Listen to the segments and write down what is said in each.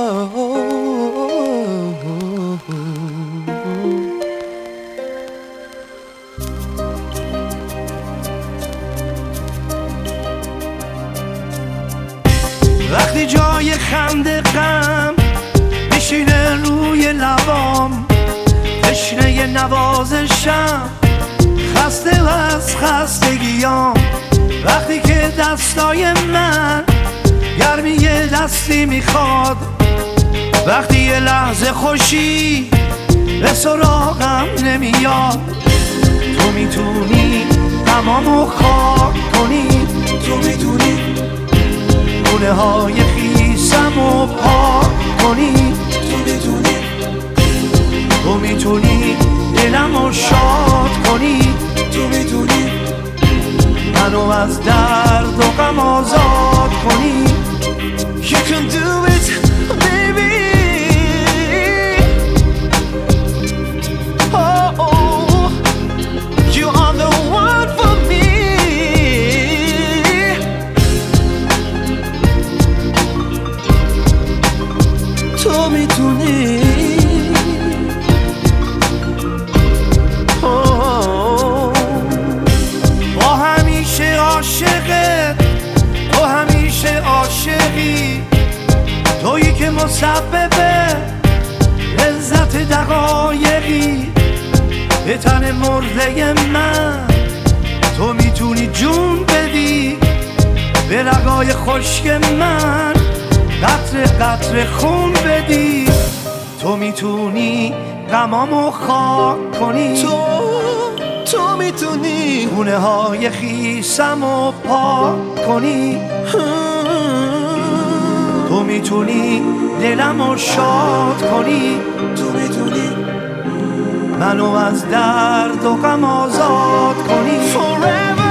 وقتی جای خنده غم میشینه روی لبام، تشنه نوازشم، خسته از خستگیام. وقتی که دستای من گرمی دستی میخواد، وقتی یه لحظه خوشی به سراغم نمیاد، تو میتونی غمامو خاک کنی، تو میتونی خونه های خیسمو پاک کنی، تو میتونی دلمو شاد کنی، تو میتونی منو از درد و غم آزاد کنی. You can do it, baby. Oh, you are the one for me. تو میتونی با همیشه عاشقت، تو همیشه عاشقی، تویی که مسبب لذت دقایقی به تن مرده من، تو میتونی جون بدی به رگای خشک من، قطره قطره خون بدی، تو میتونی غمامو خاک کنی، تو میتونی خونه های خیسمو پاک کنی، تو میتونی دلمو شاد کنی، تو میتونی منو از درد و غم آزاد کنی. Forever.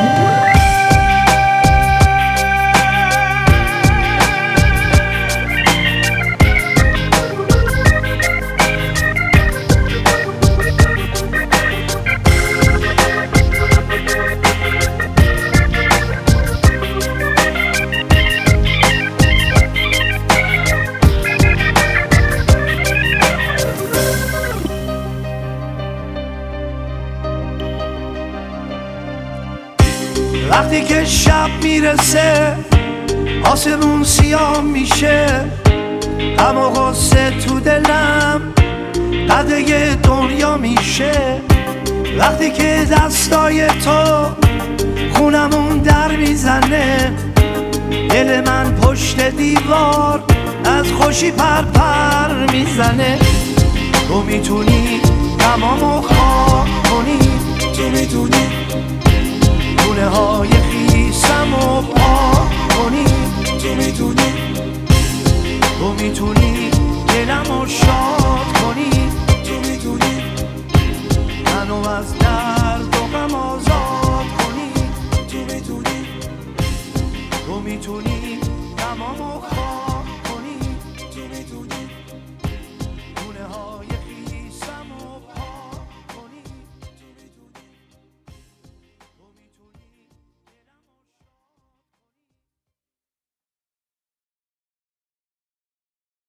وقتی که شب میرسه آسمون سیاه میشه، غم و غصه تو دلم قده دنیا میشه، وقتی که دستای تو خونمون در میزنه، دل من پشت دیوار از خوشی پر میزنه، تو میتونی غمامو خاک کنی، تو میتونی خونه های خیسمو پاک کنی، تو میتونی دلمو شاد کنی، تو میتونی منو از درد و غم آزاد کنی، تو میتونی غمامو